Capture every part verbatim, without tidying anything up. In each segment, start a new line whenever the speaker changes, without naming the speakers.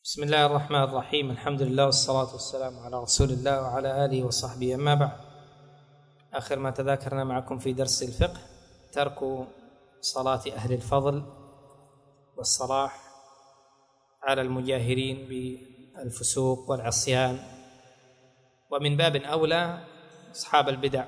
بسم الله الرحمن الرحيم. الحمد لله والصلاة والسلام على رسول الله وعلى آله وصحبه. أما بعد، آخر ما تذاكرنا معكم في درس الفقه ترك صلاة أهل الفضل والصلاح على المجاهرين بالفسوق والعصيان، ومن باب أولى أصحاب البدع،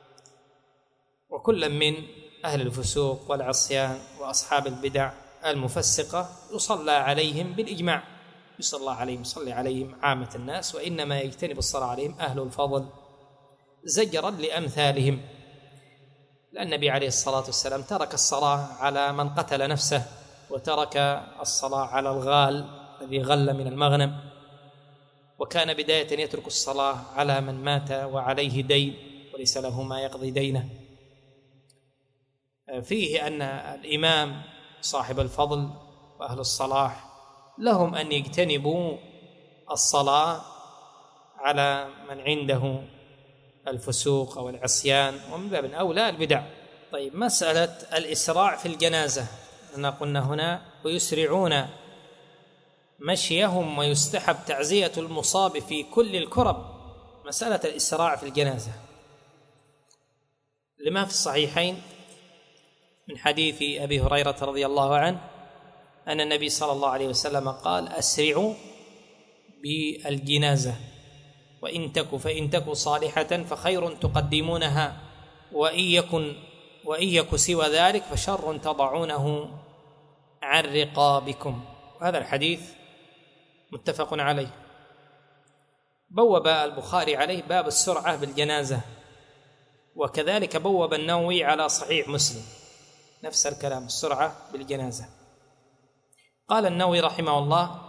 وكل من أهل الفسوق والعصيان وأصحاب البدع المفسقة يصلى عليهم بالإجماع، يصلى عليهم يصلي عليهم عامة الناس، وإنما يجتنب الصلاة عليهم أهل الفضل زجرا لأمثالهم. لأن النبي عليه الصلاة والسلام ترك الصلاة على من قتل نفسه، وترك الصلاة على الغال الذي غل من المغنم، وكان بداية يترك الصلاة على من مات وعليه دين وليس له ما يقضي دينه. فيه أن الإمام صاحب الفضل وأهل الصلاح لهم أن يجتنبوا الصلاة على من عنده الفسوق أو العصيان، ومن باب أولى البدع. طيب، مسألة الإسراع في الجنازة، أنا قلنا هنا ويسرعون مشيهم ويستحب تعزية المصاب في كل الكرب. مسألة الإسراع في الجنازة لما في الصحيحين من حديث أبي هريرة رضي الله عنه أن النبي صلى الله عليه وسلم قال: أسرعوا بالجنازة، وإن تك فإن تك صالحة فخير تقدمونها، وإن يكن وإن يك سوى ذلك فشر تضعونه عن رقابكم. هذا الحديث متفق عليه. بوب البخاري عليه باب السرعة بالجنازة، وكذلك بوب النووي على صحيح مسلم نفس الكلام، السرعة بالجنازة. قال النووي رحمه الله،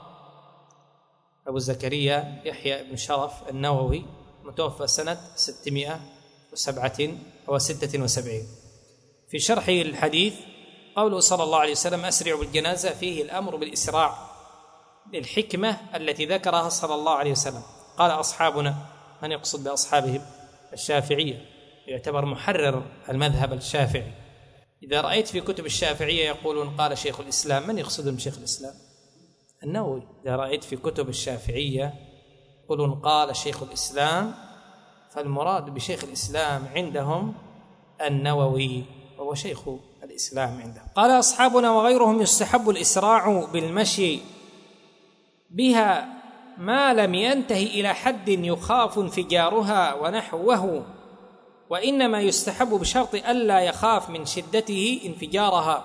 أبو زكريا يحيى بن شرف النووي، متوفى سنة ستمائة وسبعة أو ستة وسبعين، في شرحه الحديث قوله صلى الله عليه وسلم: أسرعوا بالجنازة، فيه الأمر بالإسراع للحكمة التي ذكرها صلى الله عليه وسلم. قال أصحابنا، من يقصد بأصحابهم؟ الشافعية، يعتبر محرر المذهب الشافعي. إذا رأيت في كتب الشافعية يقولون قال شيخ الإسلام، من يقصدون بشيخ الإسلام؟ النووي. إذا رأيت في كتب الشافعية يقولون قال شيخ الإسلام، فالمراد بشيخ الإسلام عندهم النووي، وهو شيخ الإسلام عندهم. قال أصحابنا وغيرهم: يستحب الإسراع بالمشي بها ما لم ينتهي إلى حد يخاف انفجارها ونحوه، وإنما يستحب بشرط ألا يخاف من شدته انفجارها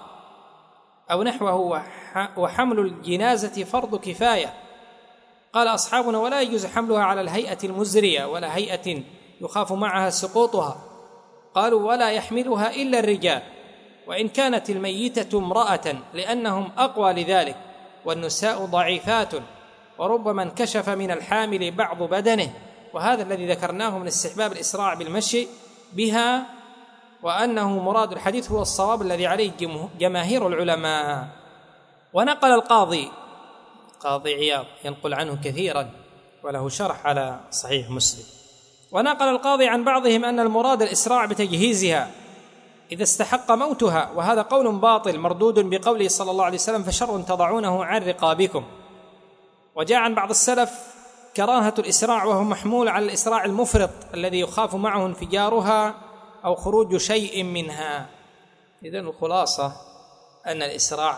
أو نحوه، وحمل الجنازة فرض كفاية. قال أصحابنا: ولا يجوز حملها على الهيئة المزرية ولا هيئة يخاف معها سقوطها. قالوا: ولا يحملها إلا الرجال، وإن كانت الميتة امرأة، لأنهم أقوى لذلك، والنساء ضعيفات، وربما انكشف من الحامل بعض بدنه. وهذا الذي ذكرناه من استحباب الإسراع بالمشي بها، وأنه مراد الحديث هو الصواب الذي عليه جماهير العلماء. ونقل القاضي قاضي عياض ينقل عنه كثيرا، وله شرح على صحيح مسلم، ونقل القاضي عن بعضهم أن المراد الإسراع بتجهيزها إذا استحق موتها، وهذا قول باطل مردود بقوله صلى الله عليه وسلم: فشر تضعونه عن رقابكم. وجاء عن بعض السلف كراهة الإسراع، وهو محمول على الإسراع المفرط الذي يخاف معه انفجارها أو خروج شيء منها. إذن الخلاصة أن الإسراع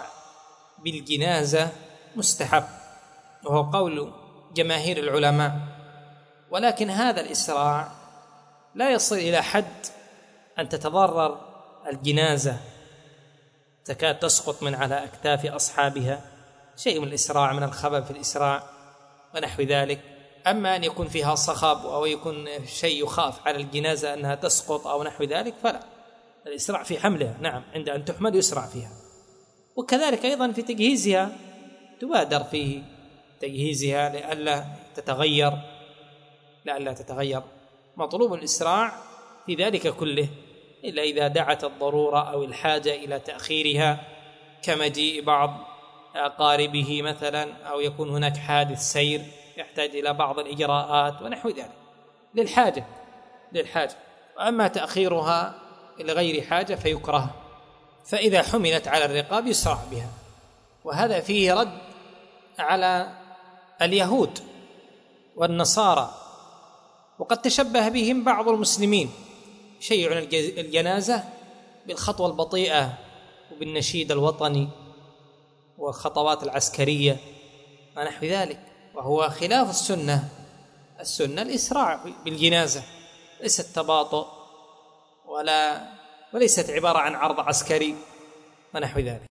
بالجنازة مستحب، وهو قول جماهير العلماء، ولكن هذا الإسراع لا يصل إلى حد أن تتضرر الجنازة، تكاد تسقط من على أكتاف أصحابها، شيء من الإسراع من الخبب في الإسراع ونحو ذلك. أما أن يكون فيها صخب أو يكون شيء يخاف على الجنازة أنها تسقط أو نحو ذلك، فلا، الإسراع في حملها، نعم، عند أن تحمل يسرع فيها. وكذلك أيضا في تجهيزها، تبادر في تجهيزها لئلا تتغير لئلا تتغير مطلوب الإسراع في ذلك كله، إلا إذا دعت الضرورة أو الحاجة إلى تأخيرها، كمجيء بعض أقاربه مثلا، أو يكون هناك حادث سير يحتاج إلى بعض الإجراءات ونحو ذلك للحاجة للحاجة وأما تأخيرها لغير حاجة فيكره. فإذا حملت على الرقاب يسرع بها، وهذا فيه رد على اليهود والنصارى، وقد تشبه بهم بعض المسلمين يشيعون الجنازة بالخطوة البطيئة وبالنشيد الوطني والخطوات العسكرية ونحو ذلك، وهو خلاف السنة. السنة الإسراع بالجنازة، ليست تباطؤ ولا وليست عبارة عن عرض عسكري ونحو ذلك.